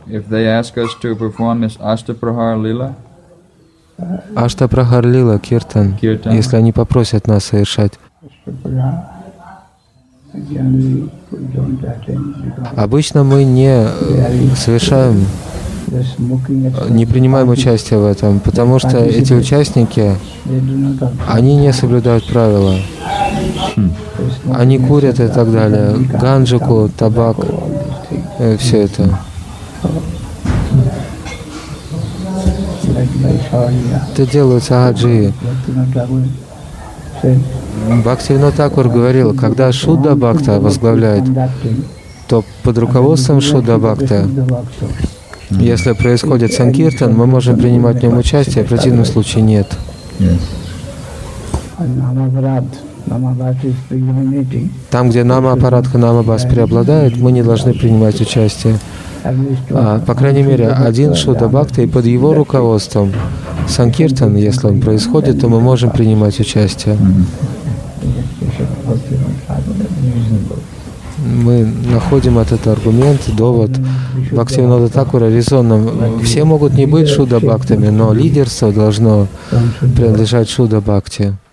if they ask us to perform this Ashtaprahar Lila, Аштапрахар Лила, Киртан, Kirtan. если они попросят нас совершать. Обычно мы не совершаем, не принимаем участие в этом, потому что эти участники, они не соблюдают правила. Они курят и так далее, ганджику, табак, все это. Это делают сагаджи. Бхактивинода Такур говорил, когда Шудда Бхакта возглавляет, то под руководством Шудда Бхакта, если происходит санкиртан, мы можем принимать в нем участие, в противном случае нет. Там, где Нама-апарадха Намабас преобладает, мы не должны принимать участие. По крайней мере, один Шудда Бхакта, и под его руководством санкиртан, если он происходит, то мы можем принимать участие. Мы находим этот аргумент, довод Бхактивинода Такура резонным. Все могут не быть Шудда Бхактами, но лидерство должно принадлежать Шудда Бхакти.